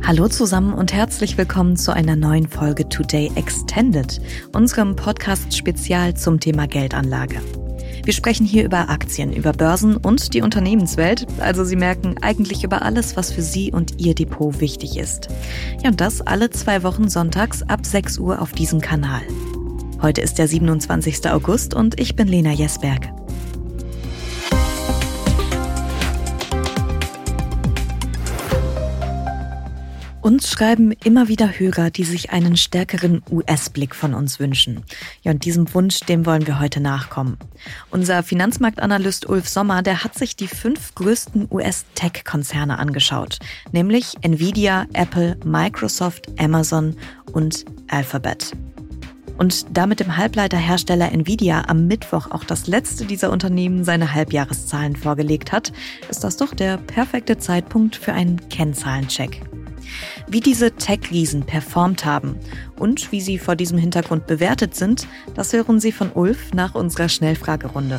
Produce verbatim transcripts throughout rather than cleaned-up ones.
Hallo zusammen und herzlich willkommen zu einer neuen Folge Today Extended, unserem Podcast-Spezial zum Thema Geldanlage. Wir sprechen hier über Aktien, über Börsen und die Unternehmenswelt. Also Sie merken eigentlich über alles, was für Sie und Ihr Depot wichtig ist. Ja, und das alle zwei Wochen sonntags ab sechs Uhr auf diesem Kanal. Heute ist der siebenundzwanzigster August und ich bin Lena Jesberg. Uns schreiben immer wieder Hörer, die sich einen stärkeren U S-Blick von uns wünschen. Ja, und diesem Wunsch, dem wollen wir heute nachkommen. Unser Finanzmarktanalyst Ulf Sommer, der hat sich die fünf größten U S-Tech-Konzerne angeschaut. Nämlich Nvidia, Apple, Microsoft, Amazon und Alphabet. Und da mit dem Halbleiterhersteller Nvidia am Mittwoch auch das letzte dieser Unternehmen seine Halbjahreszahlen vorgelegt hat, ist das doch der perfekte Zeitpunkt für einen Kennzahlencheck. Wie diese Tech-Riesen performt haben und wie sie vor diesem Hintergrund bewertet sind, das hören Sie von Ulf nach unserer Schnellfragerunde.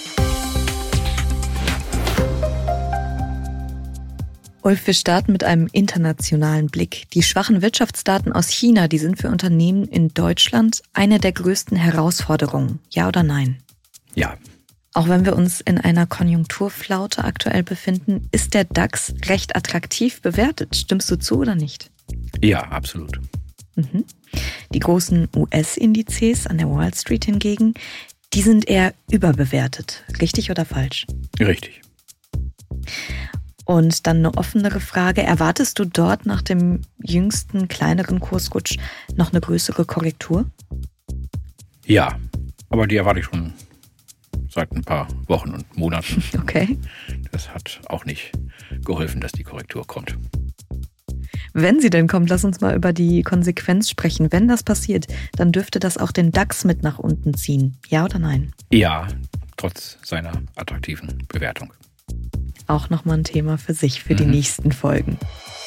Ulf, wir starten mit einem internationalen Blick. Die schwachen Wirtschaftsdaten aus China, die sind für Unternehmen in Deutschland eine der größten Herausforderungen. Ja oder nein? Ja. Auch wenn wir uns in einer Konjunkturflaute aktuell befinden, ist der DAX recht attraktiv bewertet. Stimmst du zu oder nicht? Ja, absolut. Mhm. Die großen U S-Indizes an der Wall Street hingegen, die sind eher überbewertet. Richtig oder falsch? Richtig. Und dann eine offenere Frage. Erwartest du dort nach dem jüngsten kleineren Kursrutsch noch eine größere Korrektur? Ja, aber die erwarte ich schon seit ein paar Wochen und Monaten. Okay. Das hat auch nicht geholfen, dass die Korrektur kommt. Wenn sie denn kommt, lass uns mal über die Konsequenz sprechen. Wenn das passiert, dann dürfte das auch den DAX mit nach unten ziehen. Ja oder nein? Ja, trotz seiner attraktiven Bewertung. Auch nochmal ein Thema für sich, für mhm. die nächsten Folgen.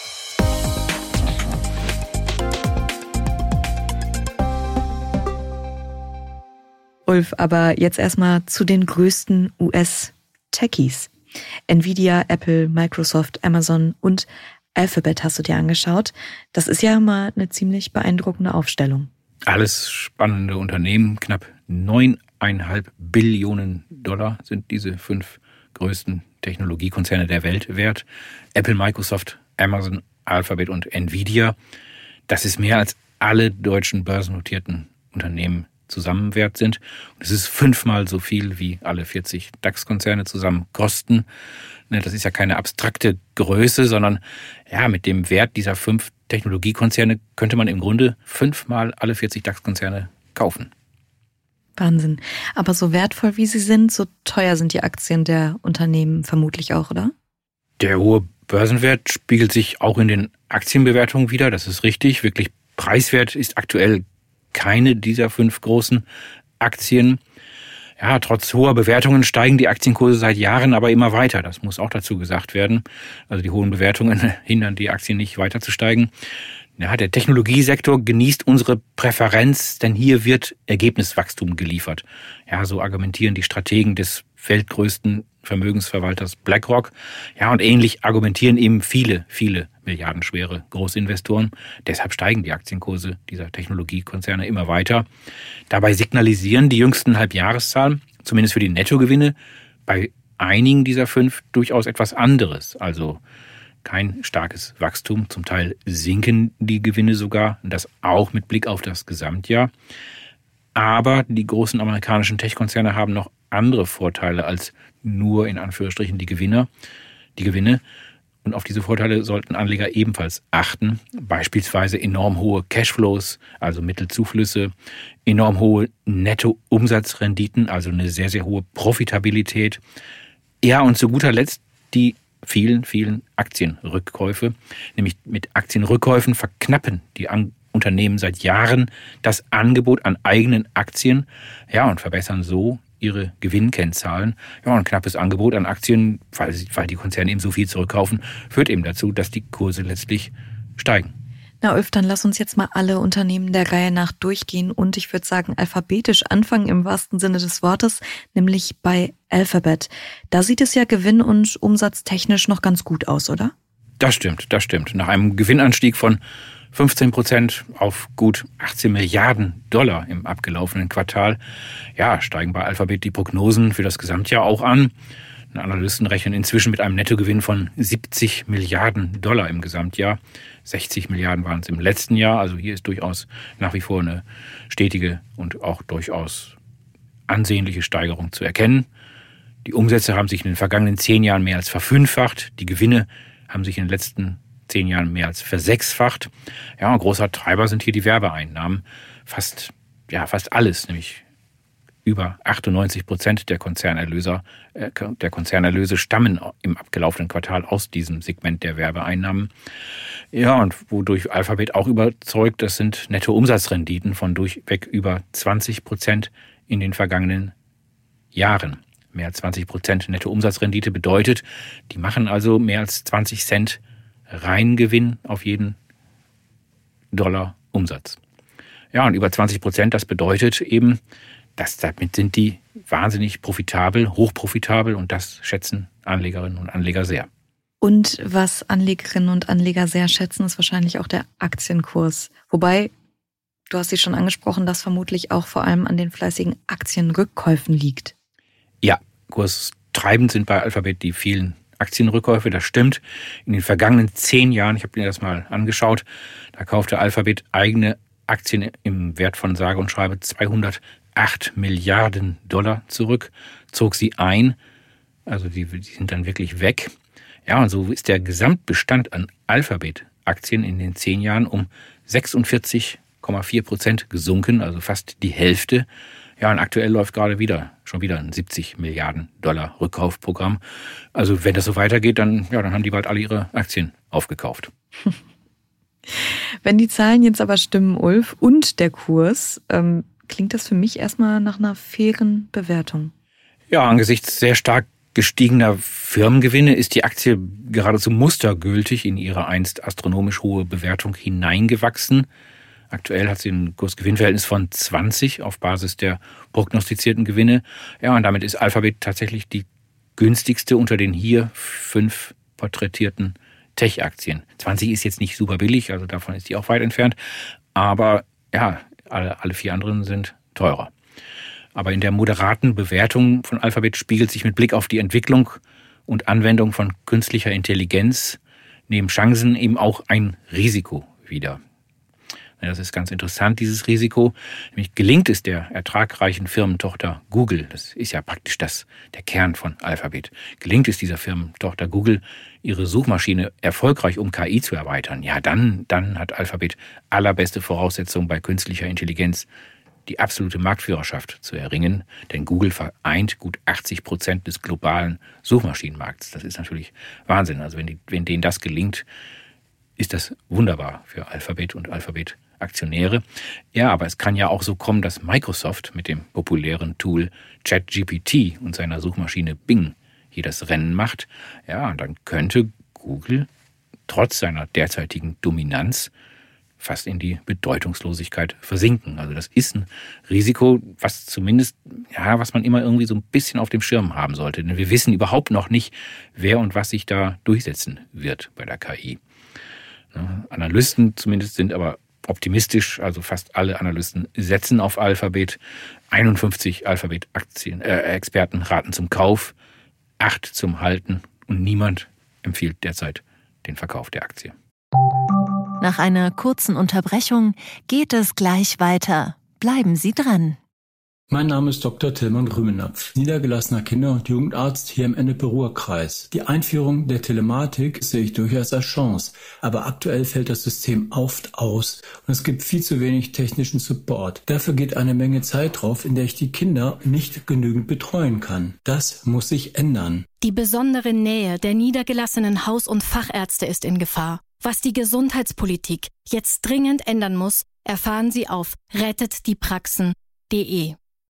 Ulf, aber jetzt erstmal zu den größten U S-Techies. Nvidia, Apple, Microsoft, Amazon und Alphabet hast du dir angeschaut. Das ist ja mal eine ziemlich beeindruckende Aufstellung. Alles spannende Unternehmen. Knapp neuneinhalb Billionen Dollar sind diese fünf größten Technologiekonzerne der Welt wert. Apple, Microsoft, Amazon, Alphabet und Nvidia. Das ist mehr als alle deutschen börsennotierten Unternehmen zusammen wert sind. Und es ist fünfmal so viel, wie alle vierzig DAX-Konzerne zusammen kosten. Das ist ja keine abstrakte Größe, sondern ja, mit dem Wert dieser fünf Technologiekonzerne könnte man im Grunde fünfmal alle vierzig DAX-Konzerne kaufen. Wahnsinn. Aber so wertvoll wie sie sind, so teuer sind die Aktien der Unternehmen vermutlich auch, oder? Der hohe Börsenwert spiegelt sich auch in den Aktienbewertungen wider. Das ist richtig. Wirklich preiswert ist aktuell keine dieser fünf großen Aktien. Ja, trotz hoher Bewertungen steigen die Aktienkurse seit Jahren aber immer weiter. Das muss auch dazu gesagt werden. Also die hohen Bewertungen hindern die Aktien nicht weiter zu steigen. Ja, der Technologiesektor genießt unsere Präferenz, denn hier wird Ergebniswachstum geliefert. Ja, so argumentieren die Strategen des weltgrößten Vermögensverwalters BlackRock. Ja, und ähnlich argumentieren eben viele, viele milliardenschwere Großinvestoren. Deshalb steigen die Aktienkurse dieser Technologiekonzerne immer weiter. Dabei signalisieren die jüngsten Halbjahreszahlen, zumindest für die Nettogewinne, bei einigen dieser fünf durchaus etwas anderes. Also kein starkes Wachstum, zum Teil sinken die Gewinne sogar, das auch mit Blick auf das Gesamtjahr. Aber die großen amerikanischen Tech-Konzerne haben noch andere Vorteile als nur in Anführungsstrichen die Gewinner, die Gewinne. Und auf diese Vorteile sollten Anleger ebenfalls achten. Beispielsweise enorm hohe Cashflows, also Mittelzuflüsse, enorm hohe Nettoumsatzrenditen, also eine sehr, sehr hohe Profitabilität. Ja, und zu guter Letzt die vielen, vielen Aktienrückkäufe. Nämlich mit Aktienrückkäufen verknappen die An- Unternehmen seit Jahren das Angebot an eigenen Aktien, ja, und verbessern so ihre Gewinnkennzahlen. Ja, ein knappes Angebot an Aktien, weil, weil die Konzerne eben so viel zurückkaufen, führt eben dazu, dass die Kurse letztlich steigen. Na Ulf, dann lass uns jetzt mal alle Unternehmen der Reihe nach durchgehen und ich würde sagen alphabetisch anfangen im wahrsten Sinne des Wortes, nämlich bei Alphabet. Da sieht es ja gewinn- und umsatztechnisch noch ganz gut aus, oder? Das stimmt, das stimmt. Nach einem Gewinnanstieg von fünfzehn Prozent auf gut achtzehn Milliarden Dollar im abgelaufenen Quartal, ja, steigen bei Alphabet die Prognosen für das Gesamtjahr auch an. Analysten rechnen inzwischen mit einem Nettogewinn von siebzig Milliarden Dollar im Gesamtjahr. sechzig Milliarden waren es im letzten Jahr. Also hier ist durchaus nach wie vor eine stetige und auch durchaus ansehnliche Steigerung zu erkennen. Die Umsätze haben sich in den vergangenen zehn Jahren mehr als verfünffacht. Die Gewinne haben sich in den letzten zehn Jahren mehr als versechsfacht. Ja, ein großer Treiber sind hier die Werbeeinnahmen. Fast, ja, fast alles, nämlich über achtundneunzig Prozent der Konzernerlöse, äh, der Konzernerlöse stammen im abgelaufenen Quartal aus diesem Segment der Werbeeinnahmen. Ja, und wodurch Alphabet auch überzeugt, das sind Nettoumsatzrenditen von durchweg über zwanzig Prozent in den vergangenen Jahren. Mehr als zwanzig Prozent Nettoumsatzrendite bedeutet, die machen also mehr als zwanzig Cent Reingewinn auf jeden Dollar Umsatz. Ja, und über zwanzig Prozent, das bedeutet eben, dass damit sind die wahnsinnig profitabel, hochprofitabel und das schätzen Anlegerinnen und Anleger sehr. Und was Anlegerinnen und Anleger sehr schätzen, ist wahrscheinlich auch der Aktienkurs. Wobei, du hast sie schon angesprochen, das vermutlich auch vor allem an den fleißigen Aktienrückkäufen liegt. Ja, kurstreibend sind bei Alphabet die vielen Aktienrückkäufe, das stimmt. In den vergangenen zehn Jahren, ich habe mir das mal angeschaut, da kaufte Alphabet eigene Aktien im Wert von sage und schreibe zweihundertacht Milliarden Dollar zurück, zog sie ein, also die, die sind dann wirklich weg. Ja, und so ist der Gesamtbestand an Alphabet-Aktien in den zehn Jahren um sechsundvierzig Komma vier Prozent gesunken, also fast die Hälfte. Ja, und aktuell läuft gerade wieder, schon wieder ein siebzig Milliarden Dollar Rückkaufprogramm. Also wenn das so weitergeht, dann, ja, dann haben die bald alle ihre Aktien aufgekauft. Wenn die Zahlen jetzt aber stimmen, Ulf, und der Kurs, ähm, klingt das für mich erstmal nach einer fairen Bewertung. Ja, angesichts sehr stark gestiegener Firmengewinne ist die Aktie geradezu mustergültig in ihre einst astronomisch hohe Bewertung hineingewachsen. Aktuell hat sie ein Kurs-Gewinn-Verhältnis von zwanzig auf Basis der prognostizierten Gewinne. Ja, und damit ist Alphabet tatsächlich die günstigste unter den hier fünf porträtierten Tech-Aktien. zwanzig ist jetzt nicht super billig, also davon ist die auch weit entfernt. Aber ja, alle, alle vier anderen sind teurer. Aber in der moderaten Bewertung von Alphabet spiegelt sich mit Blick auf die Entwicklung und Anwendung von künstlicher Intelligenz neben Chancen eben auch ein Risiko wider. Das ist ganz interessant, dieses Risiko. Nämlich gelingt es der ertragreichen Firmentochter Google, das ist ja praktisch das, der Kern von Alphabet, gelingt es dieser Firmentochter Google, ihre Suchmaschine erfolgreich um K I zu erweitern, ja, dann, dann hat Alphabet allerbeste Voraussetzungen bei künstlicher Intelligenz, die absolute Marktführerschaft zu erringen. Denn Google vereint gut achtzig Prozent des globalen Suchmaschinenmarkts. Das ist natürlich Wahnsinn. Also wenn, die, wenn denen das gelingt, ist das wunderbar für Alphabet und Alphabet-Aktionäre. Ja, aber es kann ja auch so kommen, dass Microsoft mit dem populären Tool ChatGPT und seiner Suchmaschine Bing hier das Rennen macht. Ja, und dann könnte Google trotz seiner derzeitigen Dominanz fast in die Bedeutungslosigkeit versinken. Also das ist ein Risiko, was zumindest, ja, was man immer irgendwie so ein bisschen auf dem Schirm haben sollte. Denn wir wissen überhaupt noch nicht, wer und was sich da durchsetzen wird bei der K I. Analysten zumindest sind aber optimistisch, also fast alle Analysten setzen auf Alphabet. einundfünfzig Alphabet-Aktien-Experten äh, raten zum Kauf, acht zum Halten und niemand empfiehlt derzeit den Verkauf der Aktie. Nach einer kurzen Unterbrechung geht es gleich weiter. Bleiben Sie dran. Mein Name ist Doktor Tilman Rümenapf, niedergelassener Kinder- und Jugendarzt hier im Ennepe-Ruhr-Kreis. Die Einführung der Telematik sehe ich durchaus als Chance, aber aktuell fällt das System oft aus und es gibt viel zu wenig technischen Support. Dafür geht eine Menge Zeit drauf, in der ich die Kinder nicht genügend betreuen kann. Das muss sich ändern. Die besondere Nähe der niedergelassenen Haus- und Fachärzte ist in Gefahr. Was die Gesundheitspolitik jetzt dringend ändern muss, erfahren Sie auf rettet die praxen punkt de.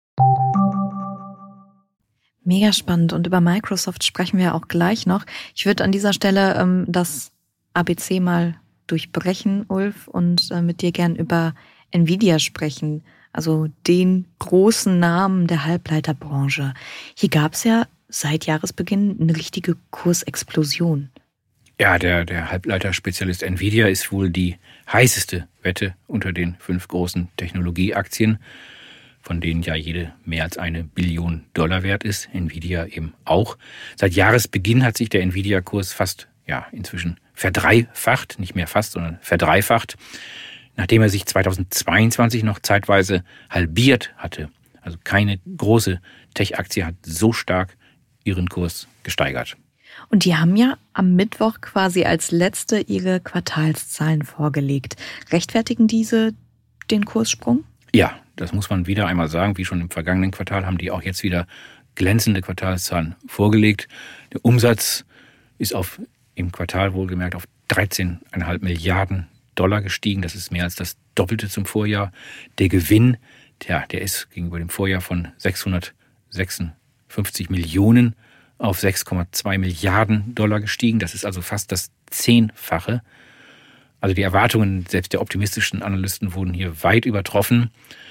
Mega spannend, und über Microsoft sprechen wir auch gleich noch. Ich würde an dieser Stelle ähm, das A B C mal durchbrechen, Ulf, und äh, mit dir gern über Nvidia sprechen, also den großen Namen der Halbleiterbranche. Hier gab es ja seit Jahresbeginn eine richtige Kursexplosion. Ja, der, der Halbleiterspezialist Nvidia ist wohl die heißeste Wette unter den fünf großen Technologieaktien, von denen ja jede mehr als eine Billion Dollar wert ist. Nvidia eben auch. Seit Jahresbeginn hat sich der Nvidia-Kurs fast, ja, inzwischen verdreifacht, nicht mehr fast, sondern verdreifacht, nachdem er sich zweitausendzweiundzwanzig noch zeitweise halbiert hatte. Also keine große Tech-Aktie hat so stark ihren Kurs gesteigert. Und die haben ja am Mittwoch quasi als letzte ihre Quartalszahlen vorgelegt. Rechtfertigen diese den Kurssprung? Ja, das muss man wieder einmal sagen. Wie schon im vergangenen Quartal haben die auch jetzt wieder glänzende Quartalszahlen vorgelegt. Der Umsatz ist auf im Quartal wohlgemerkt auf dreizehn Komma fünf Milliarden Dollar gestiegen. Das ist mehr als das Doppelte zum Vorjahr. Der Gewinn, der, der ist gegenüber dem Vorjahr von sechshundertsechsundfünfzig Millionen auf sechs Komma zwei Milliarden Dollar gestiegen. Das ist also fast das Zehnfache. Also die Erwartungen selbst der optimistischen Analysten wurden hier weit übertroffen.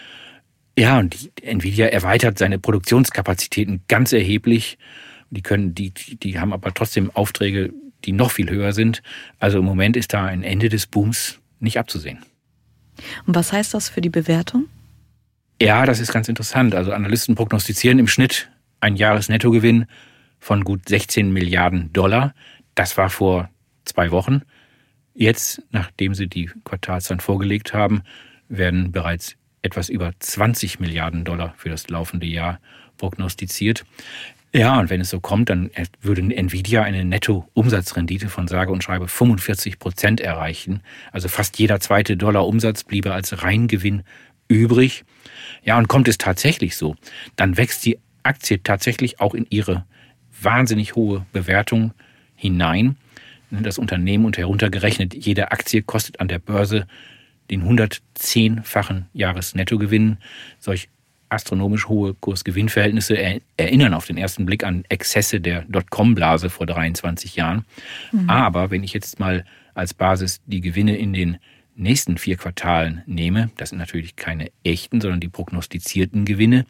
Ja, und die, Nvidia erweitert seine Produktionskapazitäten ganz erheblich. Die können, die, die haben aber trotzdem Aufträge, die noch viel höher sind. Also im Moment ist da ein Ende des Booms nicht abzusehen. Und was heißt das für die Bewertung? Ja, das ist ganz interessant. Also Analysten prognostizieren im Schnitt einen Jahresnettogewinn von gut sechzehn Milliarden Dollar. Das war vor zwei Wochen. Jetzt, nachdem sie die Quartalszahlen vorgelegt haben, werden bereits etwas über zwanzig Milliarden Dollar für das laufende Jahr prognostiziert. Ja, und wenn es so kommt, dann würde Nvidia eine Nettoumsatzrendite von sage und schreibe fünfundvierzig Prozent erreichen. Also fast jeder zweite Dollar Umsatz bliebe als Reingewinn übrig. Ja, und kommt es tatsächlich so, dann wächst die Aktie tatsächlich auch in ihre wahnsinnig hohe Bewertung hinein. Das Unternehmen und heruntergerechnet, jede Aktie kostet an der Börse den hundertzehnfachen Jahresnettogewinn. Solch astronomisch hohe Kurs-Gewinn-Verhältnisse erinnern auf den ersten Blick an Exzesse der Dotcom-Blase vor dreiundzwanzig Jahren. Mhm. Aber wenn ich jetzt mal als Basis die Gewinne in den nächsten vier Quartalen nehme, das sind natürlich keine echten, sondern die prognostizierten Gewinne,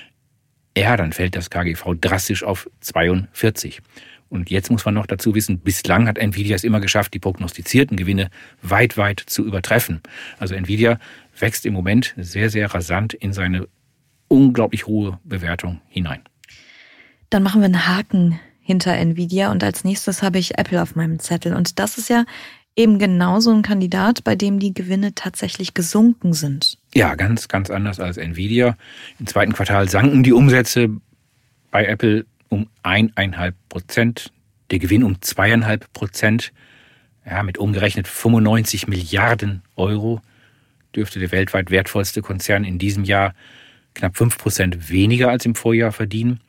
ja, dann fällt das K G V drastisch auf zweiundvierzig. Und jetzt muss man noch dazu wissen, bislang hat Nvidia es immer geschafft, die prognostizierten Gewinne weit, weit zu übertreffen. Also Nvidia wächst im Moment sehr, sehr rasant in seine unglaublich hohe Bewertung hinein. Dann machen wir einen Haken hinter Nvidia und als nächstes habe ich Apple auf meinem Zettel. Und das ist ja eben genauso ein Kandidat, bei dem die Gewinne tatsächlich gesunken sind. Ja, ganz, ganz anders als Nvidia. Im zweiten Quartal sanken die Umsätze bei Apple um eineinhalb Prozent, der Gewinn um zweieinhalb Prozent. Ja, mit umgerechnet fünfundneunzig Milliarden Euro dürfte der weltweit wertvollste Konzern in diesem Jahr knapp fünf Prozent weniger als im Vorjahr verdienen.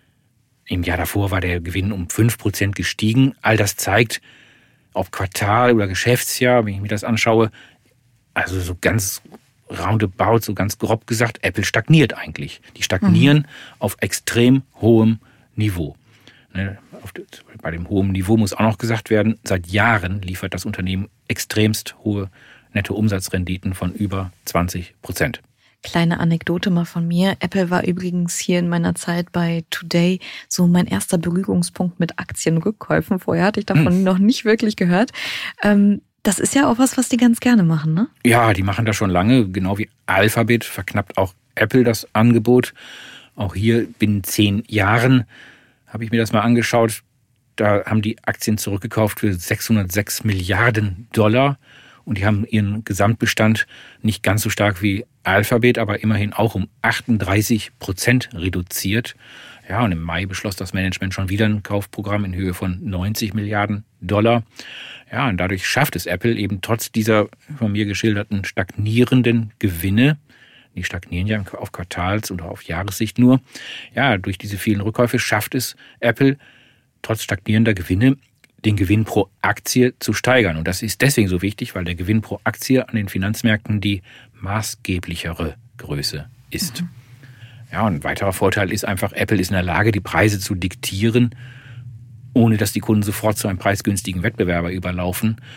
Im Jahr davor war der Gewinn um fünf Prozent gestiegen. All das zeigt, ob Quartal oder Geschäftsjahr, wenn ich mir das anschaue, also so ganz roundabout, so ganz grob gesagt, Apple stagniert eigentlich. Die stagnieren mhm. auf extrem hohem Niveau. Ne, auf, bei dem hohen Niveau muss auch noch gesagt werden, seit Jahren liefert das Unternehmen extremst hohe Nettoumsatzrenditen von über zwanzig Prozent. Kleine Anekdote mal von mir. Apple war übrigens hier in meiner Zeit bei Today so mein erster Berührungspunkt mit Aktienrückkäufen. Vorher hatte ich davon hm. noch nicht wirklich gehört. Ähm, das ist ja auch was, was die ganz gerne machen, ne? Ja, die machen das schon lange. Genau wie Alphabet verknappt auch Apple das Angebot. Auch hier binnen zehn Jahren habe ich mir das mal angeschaut. Da haben die Aktien zurückgekauft für sechshundertsechs Milliarden Dollar. Und die haben ihren Gesamtbestand nicht ganz so stark wie Alphabet, aber immerhin auch um achtunddreißig Prozent reduziert. Ja, und im Mai beschloss das Management schon wieder ein Kaufprogramm in Höhe von neunzig Milliarden Dollar. Ja, und dadurch schafft es Apple eben trotz dieser von mir geschilderten stagnierenden Gewinne, die stagnieren ja auf Quartals- oder auf Jahressicht nur, ja, durch diese vielen Rückkäufe schafft es Apple trotz stagnierender Gewinne, den Gewinn pro Aktie zu steigern. Und das ist deswegen so wichtig, weil der Gewinn pro Aktie an den Finanzmärkten die maßgeblichere Größe ist. Mhm. Ja, und ein weiterer Vorteil ist einfach, Apple ist in der Lage, die Preise zu diktieren, ohne dass die Kunden sofort zu einem preisgünstigen Wettbewerber überlaufen.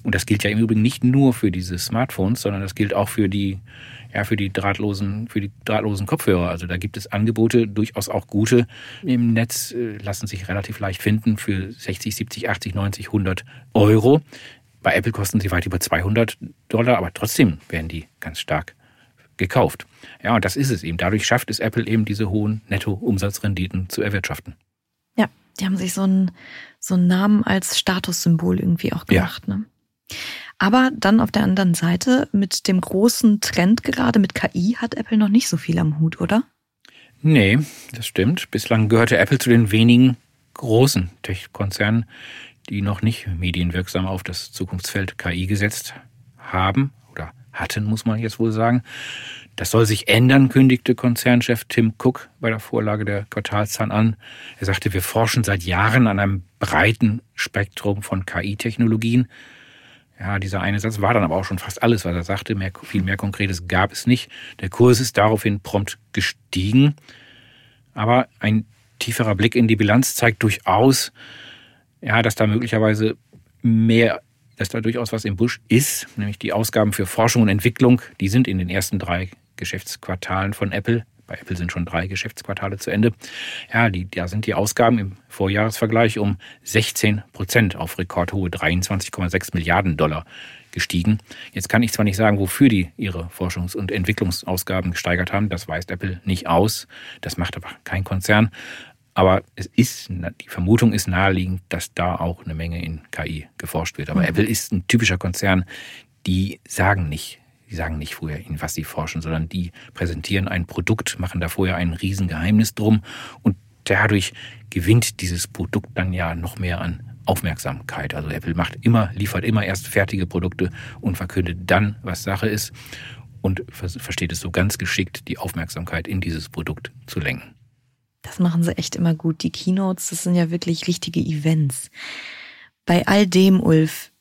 Und das gilt ja im Übrigen nicht nur für diese Smartphones, sondern das gilt auch für die, ja, für die drahtlosen, für die drahtlosen Kopfhörer. Also da gibt es Angebote, durchaus auch gute im Netz, äh, lassen sich relativ leicht finden für sechzig, siebzig, achtzig, neunzig, hundert Euro. Bei Apple kosten sie weit über zweihundert Dollar, aber trotzdem werden die ganz stark gekauft. Ja, und das ist es eben. Dadurch schafft es Apple eben, diese hohen Netto-Umsatzrenditen zu erwirtschaften. Ja, die haben sich so einen, so einen Namen als Statussymbol irgendwie auch gemacht. Ja. Ne? Aber dann auf der anderen Seite, mit dem großen Trend gerade mit K I, hat Apple noch nicht so viel am Hut, oder? Nee, das stimmt. Bislang gehörte Apple zu den wenigen großen Tech-Konzernen, die noch nicht medienwirksam auf das Zukunftsfeld K I gesetzt haben oder hatten, muss man jetzt wohl sagen. Das soll sich ändern, kündigte Konzernchef Tim Cook bei der Vorlage der Quartalszahlen an. Er sagte, wir forschen seit Jahren an einem breiten Spektrum von K I-Technologien. Ja, dieser eine Satz war dann aber auch schon fast alles, was er sagte. Mehr, viel mehr Konkretes gab es nicht. Der Kurs ist daraufhin prompt gestiegen. Aber ein tieferer Blick in die Bilanz zeigt durchaus, ja, dass da möglicherweise mehr, dass da durchaus was im Busch ist, nämlich die Ausgaben für Forschung und Entwicklung, die sind in den ersten drei Geschäftsquartalen von Apple, bei Apple sind schon drei Geschäftsquartale zu Ende, ja, die, da sind die Ausgaben im Vorjahresvergleich um sechzehn Prozent auf rekordhohe dreiundzwanzig Komma sechs Milliarden Dollar gestiegen. Jetzt kann ich zwar nicht sagen, wofür die ihre Forschungs- und Entwicklungsausgaben gesteigert haben, das weist Apple nicht aus, das macht aber kein Konzern. Aber es ist, die Vermutung ist naheliegend, dass da auch eine Menge in K I geforscht wird. Aber mhm. Apple ist ein typischer Konzern, die sagen nicht, die sagen nicht vorher, in was sie forschen, sondern die präsentieren ein Produkt, machen da vorher ein Riesengeheimnis drum und dadurch gewinnt dieses Produkt dann ja noch mehr an Aufmerksamkeit. Also Apple macht immer, liefert immer erst fertige Produkte und verkündet dann, was Sache ist und versteht es so ganz geschickt, die Aufmerksamkeit in dieses Produkt zu lenken. Das machen sie echt immer gut. Die Keynotes, das sind ja wirklich richtige Events. Bei all dem, Ulf,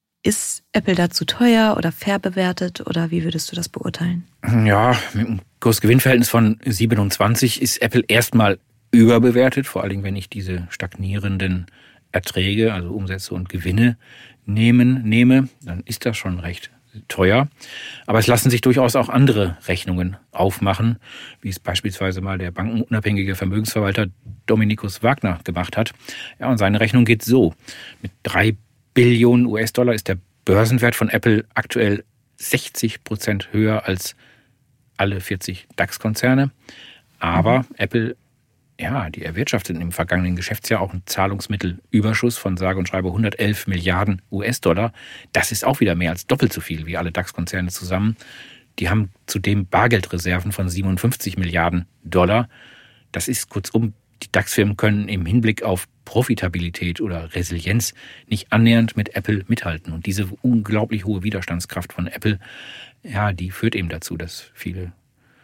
ist Apple da zu teuer oder fair bewertet oder wie würdest du das beurteilen? Ja, mit einem Kurs-Gewinn-Verhältnis von siebenundzwanzig ist Apple erstmal überbewertet, vor allen Dingen, wenn ich diese stagnierenden Erträge, also Umsätze und Gewinne nehmen, nehme, dann ist das schon recht teuer. Aber es lassen sich durchaus auch andere Rechnungen aufmachen, wie es beispielsweise mal der bankenunabhängige Vermögensverwalter Dominikus Wagner gemacht hat. Ja, und seine Rechnung geht so. Mit drei Billionen U S-Dollar ist der Börsenwert von Apple aktuell sechzig Prozent höher als alle vierzig DAX-Konzerne. Aber mhm. Apple, ja, die erwirtschafteten im vergangenen Geschäftsjahr auch einen Zahlungsmittelüberschuss von sage und schreibe hundertelf Milliarden U S-Dollar. Das ist auch wieder mehr als doppelt so viel wie alle DAX-Konzerne zusammen. Die haben zudem Bargeldreserven von siebenundfünfzig Milliarden Dollar. Das ist kurzum, die DAX-Firmen können im Hinblick auf Profitabilität oder Resilienz nicht annähernd mit Apple mithalten. Und diese unglaublich hohe Widerstandskraft von Apple, ja, die führt eben dazu, dass viele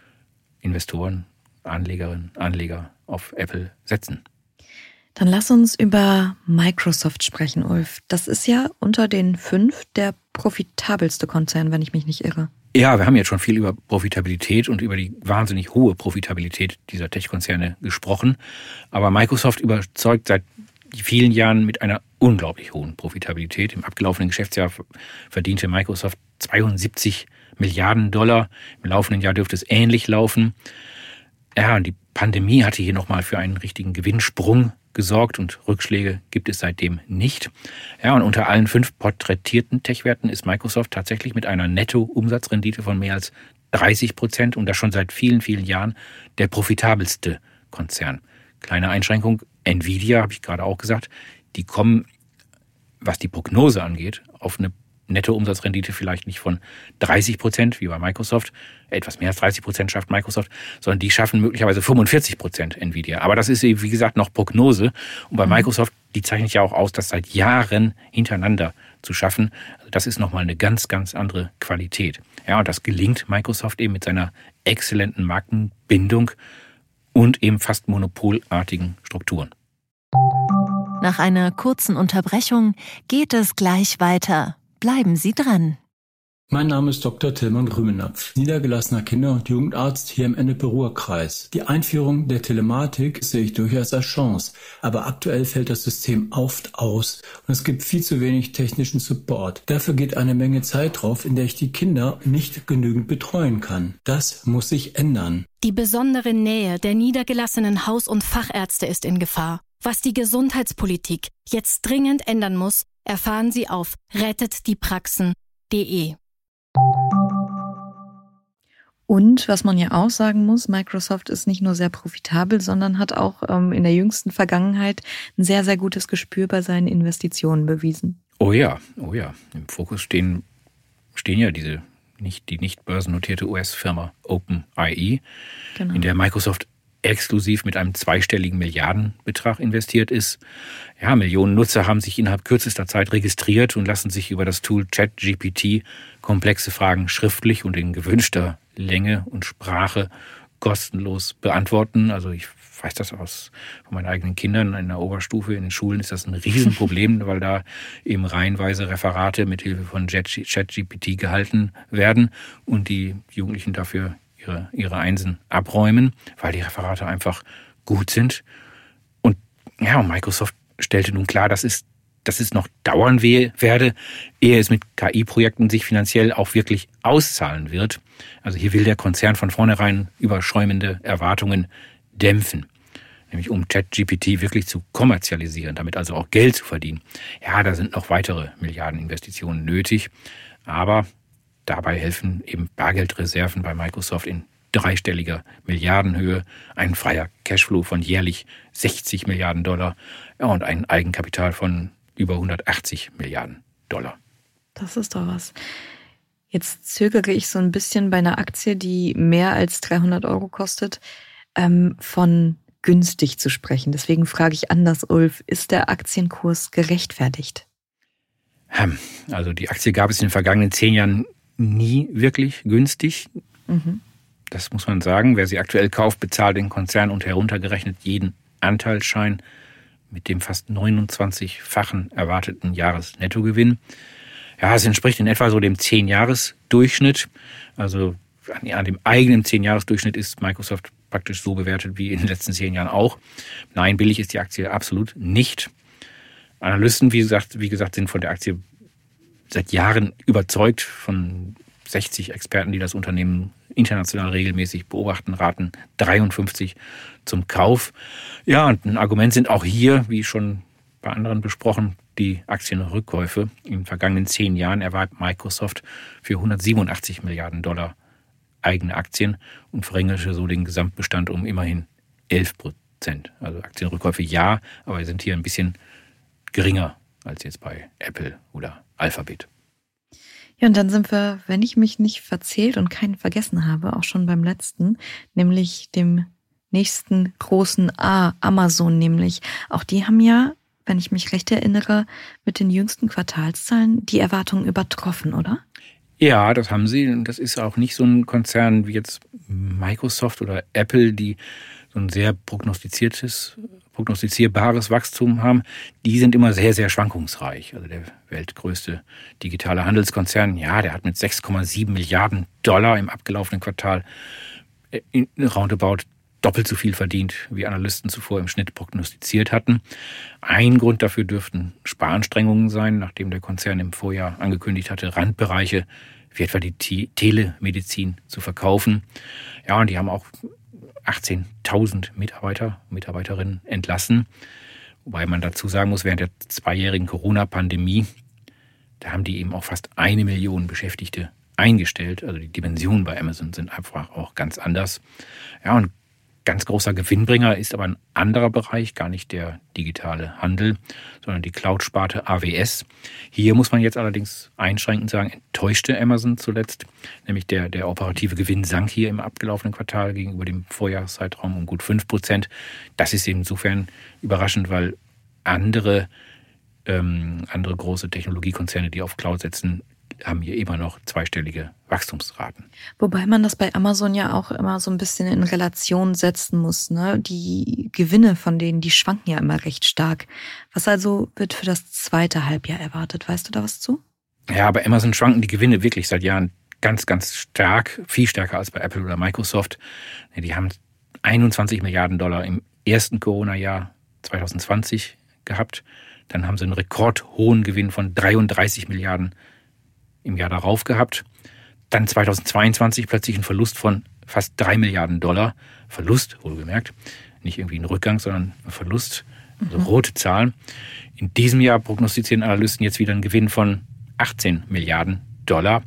Investoren, Anlegerinnen, Anleger auf Apple setzen. Dann lass uns über Microsoft sprechen, Ulf. Das ist ja unter den fünf der profitabelste Konzern, wenn ich mich nicht irre. Ja, wir haben jetzt schon viel über Profitabilität und über die wahnsinnig hohe Profitabilität dieser Tech-Konzerne gesprochen. Aber Microsoft überzeugt seit vielen Jahren mit einer unglaublich hohen Profitabilität. Im abgelaufenen Geschäftsjahr verdiente Microsoft zweiundsiebzig Milliarden Dollar. Im laufenden Jahr dürfte es ähnlich laufen. Ja, und die Pandemie hatte hier nochmal für einen richtigen Gewinnsprung gesorgt und Rückschläge gibt es seitdem nicht. Ja, und unter allen fünf porträtierten Tech-Werten ist Microsoft tatsächlich mit einer Netto-Umsatzrendite von mehr als dreißig Prozent und das schon seit vielen, vielen Jahren der profitabelste Konzern. Kleine Einschränkung, Nvidia, habe ich gerade auch gesagt, die kommen, was die Prognose angeht, auf eine Nettoumsatzrendite vielleicht nicht von dreißig Prozent wie bei Microsoft, etwas mehr als dreißig Prozent schafft Microsoft, sondern die schaffen möglicherweise fünfundvierzig Prozent Nvidia. Aber das ist eben, wie gesagt, noch Prognose. Und bei Microsoft, die zeichnet ja auch aus, das seit Jahren hintereinander zu schaffen. Also das ist nochmal eine ganz, ganz andere Qualität. Ja, und das gelingt Microsoft eben mit seiner exzellenten Markenbindung und eben fast monopolartigen Strukturen. Nach einer kurzen Unterbrechung geht es gleich weiter. Bleiben Sie dran. Mein Name ist Doktor Tilman Rümenapf, niedergelassener Kinder- und Jugendarzt hier im Ennepe-Ruhr-Kreis. Die Einführung der Telematik sehe ich durchaus als Chance, aber aktuell fällt das System oft aus und es gibt viel zu wenig technischen Support. Dafür geht eine Menge Zeit drauf, in der ich die Kinder nicht genügend betreuen kann. Das muss sich ändern. Die besondere Nähe der niedergelassenen Haus- und Fachärzte ist in Gefahr. Was die Gesundheitspolitik jetzt dringend ändern muss, erfahren Sie auf rettet die praxen punkt de. Und was man ja auch sagen muss, Microsoft ist nicht nur sehr profitabel, sondern hat auch ähm, in der jüngsten Vergangenheit ein sehr, sehr gutes Gespür bei seinen Investitionen bewiesen. Oh ja, oh ja. Im Fokus stehen, stehen ja diese nicht, die nicht börsennotierte U S-Firma OpenAI, genau, in der Microsoft exklusiv mit einem zweistelligen Milliardenbetrag investiert ist. Ja, Millionen Nutzer haben sich innerhalb kürzester Zeit registriert und lassen sich über das Tool ChatGPT komplexe Fragen schriftlich und in gewünschter Länge und Sprache kostenlos beantworten. Also ich weiß das aus von meinen eigenen Kindern in der Oberstufe. In den Schulen ist das ein Riesenproblem, weil da eben reihenweise Referate mithilfe von ChatGPT gehalten werden und die Jugendlichen dafür ihre, ihre Einsen abräumen, weil die Referate einfach gut sind. Und ja, Microsoft stellte nun klar, das ist dass es noch dauern werde, ehe es mit K I-Projekten sich finanziell auch wirklich auszahlen wird. Also hier will der Konzern von vornherein überschäumende Erwartungen dämpfen, nämlich um ChatGPT wirklich zu kommerzialisieren, damit also auch Geld zu verdienen. Ja, da sind noch weitere Milliardeninvestitionen nötig, aber dabei helfen eben Bargeldreserven bei Microsoft in dreistelliger Milliardenhöhe, ein freier Cashflow von jährlich sechzig Milliarden Dollar, ja, und ein Eigenkapital von über hundertachtzig Milliarden Dollar. Das ist doch was. Jetzt zögere ich so ein bisschen bei einer Aktie, die mehr als dreihundert Euro kostet, ähm, von günstig zu sprechen. Deswegen frage ich anders, Ulf, ist der Aktienkurs gerechtfertigt? Also die Aktie gab es in den vergangenen zehn Jahren nie wirklich günstig. Mhm. Das muss man sagen. Wer sie aktuell kauft, bezahlt den Konzern und heruntergerechnet jeden Anteilsschein mit dem fast neunundzwanzigfachen erwarteten Jahresnettogewinn. Ja, es entspricht in etwa so dem zehn-Jahres-Durchschnitt. Also an dem eigenen zehn-Jahres-Durchschnitt ist Microsoft praktisch so bewertet wie in den letzten zehn Jahren auch. Nein, billig ist die Aktie absolut nicht. Analysten, wie gesagt, wie gesagt, sind von der Aktie seit Jahren überzeugt. Von sechzig Experten, die das Unternehmen international regelmäßig beobachten, raten dreiundfünfzig zum Kauf. Ja, und ein Argument sind auch hier, wie schon bei anderen besprochen, die Aktienrückkäufe. In den vergangenen zehn Jahren erwarb Microsoft für hundertsiebenundachtzig Milliarden Dollar eigene Aktien und verringerte so den Gesamtbestand um immerhin elf Prozent. Also Aktienrückkäufe ja, aber sind hier ein bisschen geringer als jetzt bei Apple oder Alphabet. Ja, und dann sind wir, wenn ich mich nicht verzählt und keinen vergessen habe, auch schon beim letzten, nämlich dem nächsten großen A, Amazon nämlich. Auch die haben ja, wenn ich mich recht erinnere, mit den jüngsten Quartalszahlen die Erwartungen übertroffen, oder? Ja, das haben sie. Das ist auch nicht so ein Konzern wie jetzt Microsoft oder Apple, die so ein sehr prognostiziertes, prognostizierbares Wachstum haben. Die sind immer sehr, sehr schwankungsreich. Also der weltgrößte digitale Handelskonzern, ja, der hat mit sechs Komma sieben Milliarden Dollar im abgelaufenen Quartal in roundabout doppelt so viel verdient, wie Analysten zuvor im Schnitt prognostiziert hatten. Ein Grund dafür dürften Sparanstrengungen sein, nachdem der Konzern im Vorjahr angekündigt hatte, Randbereiche wie etwa die T- Telemedizin zu verkaufen. Ja, und die haben auch achtzehntausend Mitarbeiter, Mitarbeiterinnen entlassen. Wobei man dazu sagen muss, während der zweijährigen Corona-Pandemie, da haben die eben auch fast eine Million Beschäftigte eingestellt. Also die Dimensionen bei Amazon sind einfach auch ganz anders. Ja, und ganz großer Gewinnbringer ist aber ein anderer Bereich, gar nicht der digitale Handel, sondern die Cloud-Sparte A W S. Hier muss man jetzt allerdings einschränkend sagen, enttäuschte Amazon zuletzt, nämlich der, der operative Gewinn sank hier im abgelaufenen Quartal gegenüber dem Vorjahreszeitraum um gut fünf Prozent. Das ist insofern überraschend, weil andere, ähm, andere große Technologiekonzerne, die auf Cloud setzen, haben hier immer noch zweistellige Wachstumsraten. Wobei man das bei Amazon ja auch immer so ein bisschen in Relation setzen muss, ne? Die Gewinne von denen, die schwanken ja immer recht stark. Was also wird für das zweite Halbjahr erwartet? Weißt du da was zu? Ja, bei Amazon schwanken die Gewinne wirklich seit Jahren ganz, ganz stark, viel stärker als bei Apple oder Microsoft. Die haben einundzwanzig Milliarden Dollar im ersten Corona-Jahr zwanzig zwanzig gehabt. Dann haben sie einen rekordhohen Gewinn von dreiunddreißig Milliarden im Jahr darauf gehabt. Dann zweitausendzweiundzwanzig plötzlich ein Verlust von fast drei Milliarden Dollar. Verlust, wohlgemerkt. Nicht irgendwie ein Rückgang, sondern ein Verlust. Also rote Zahlen. In diesem Jahr prognostizieren Analysten jetzt wieder einen Gewinn von achtzehn Milliarden Dollar.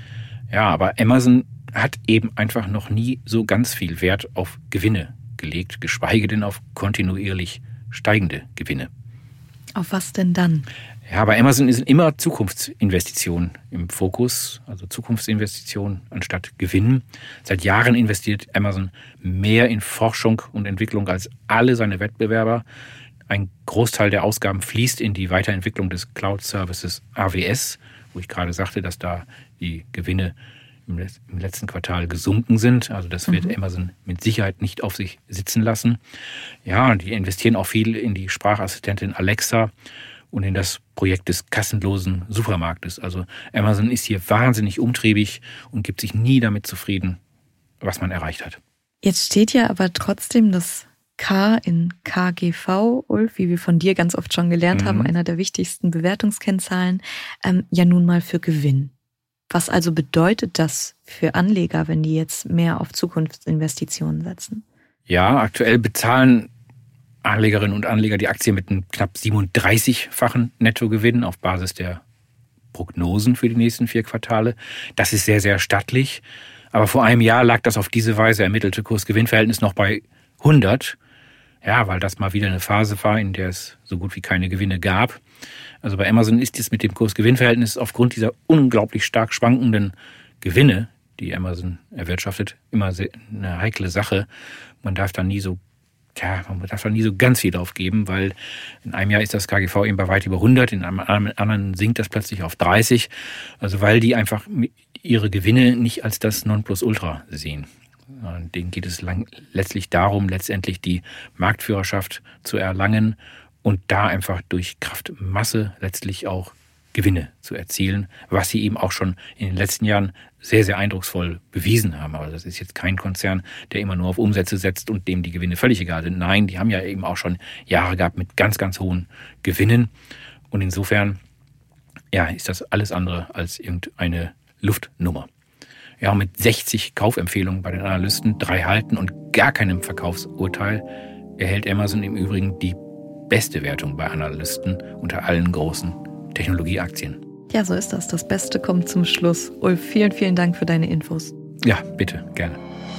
Ja, aber Amazon hat eben einfach noch nie so ganz viel Wert auf Gewinne gelegt, geschweige denn auf kontinuierlich steigende Gewinne. Auf was denn dann? Ja, bei Amazon sind immer Zukunftsinvestitionen im Fokus, also Zukunftsinvestitionen anstatt Gewinnen. Seit Jahren investiert Amazon mehr in Forschung und Entwicklung als alle seine Wettbewerber. Ein Großteil der Ausgaben fließt in die Weiterentwicklung des Cloud-Services A W S, wo ich gerade sagte, dass da die Gewinne im letzten Quartal gesunken sind. Also das wird mhm. Amazon mit Sicherheit nicht auf sich sitzen lassen. Ja, und die investieren auch viel in die Sprachassistentin Alexa und in das Projekt des kassenlosen Supermarktes. Also Amazon ist hier wahnsinnig umtriebig und gibt sich nie damit zufrieden, was man erreicht hat. Jetzt steht ja aber trotzdem das K in K G V, Ulf, wie wir von dir ganz oft schon gelernt mhm. haben, einer der wichtigsten Bewertungskennzahlen, ähm, ja nun mal für Gewinn. Was also bedeutet das für Anleger, wenn die jetzt mehr auf Zukunftsinvestitionen setzen? Ja, aktuell bezahlen Anlegerinnen und Anleger die Aktie mit einem knapp siebenunddreißigfachen Nettogewinn auf Basis der Prognosen für die nächsten vier Quartale. Das ist sehr, sehr stattlich. Aber vor einem Jahr lag das auf diese Weise ermittelte Kurs-Gewinn-Verhältnis noch bei hundert. Ja, weil das mal wieder eine Phase war, in der es so gut wie keine Gewinne gab. Also bei Amazon ist es mit dem Kurs-Gewinn-Verhältnis aufgrund dieser unglaublich stark schwankenden Gewinne, die Amazon erwirtschaftet, immer eine heikle Sache. Man darf da nie so, tja, man darf da nie so ganz viel drauf geben, weil in einem Jahr ist das K G V eben bei weit über hundert, in einem anderen sinkt das plötzlich auf dreißig. Also weil die einfach ihre Gewinne nicht als das Nonplusultra sehen. Denen geht es lang, letztlich darum, letztendlich die Marktführerschaft zu erlangen und da einfach durch Kraftmasse letztlich auch Gewinne zu erzielen, was sie eben auch schon in den letzten Jahren sehr, sehr eindrucksvoll bewiesen haben. Aber das ist jetzt kein Konzern, der immer nur auf Umsätze setzt und dem die Gewinne völlig egal sind. Nein, die haben ja eben auch schon Jahre gehabt mit ganz, ganz hohen Gewinnen. Und insofern ja, ist das alles andere als irgendeine Luftnummer. Ja, mit sechzig Kaufempfehlungen bei den Analysten, drei halten und gar keinem Verkaufsurteil erhält Amazon im Übrigen die beste Wertung bei Analysten unter allen großen Technologieaktien. Ja, so ist das. Das Beste kommt zum Schluss. Ulf, vielen, vielen Dank für deine Infos. Ja, bitte, gerne.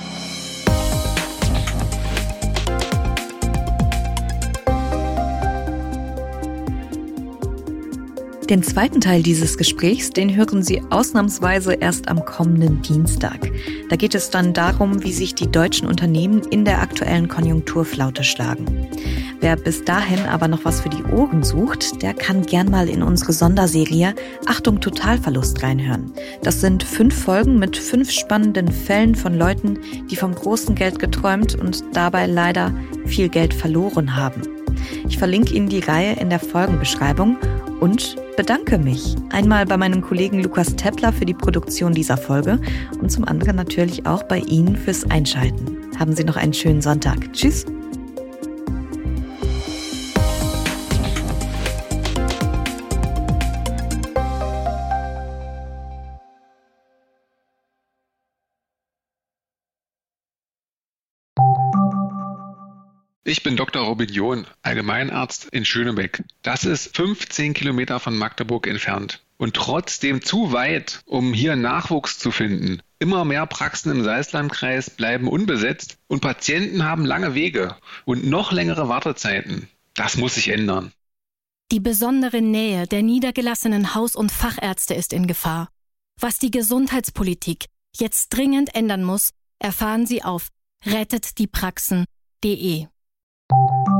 Den zweiten Teil dieses Gesprächs, den hören Sie ausnahmsweise erst am kommenden Dienstag. Da geht es dann darum, wie sich die deutschen Unternehmen in der aktuellen Konjunkturflaute schlagen. Wer bis dahin aber noch was für die Ohren sucht, der kann gern mal in unsere Sonderserie Achtung Totalverlust reinhören. Das sind fünf Folgen mit fünf spannenden Fällen von Leuten, die vom großen Geld geträumt und dabei leider viel Geld verloren haben. Ich verlinke Ihnen die Reihe in der Folgenbeschreibung und bedanke mich einmal bei meinem Kollegen Lukas Teppler für die Produktion dieser Folge und zum anderen natürlich auch bei Ihnen fürs Einschalten. Haben Sie noch einen schönen Sonntag. Tschüss. Ich bin Doktor Robin John, Allgemeinarzt in Schönebeck. Das ist fünfzehn Kilometer von Magdeburg entfernt und trotzdem zu weit, um hier Nachwuchs zu finden. Immer mehr Praxen im Salzlandkreis bleiben unbesetzt und Patienten haben lange Wege und noch längere Wartezeiten. Das muss sich ändern. Die besondere Nähe der niedergelassenen Haus- und Fachärzte ist in Gefahr. Was die Gesundheitspolitik jetzt dringend ändern muss, erfahren Sie auf rettet die praxen punkt de.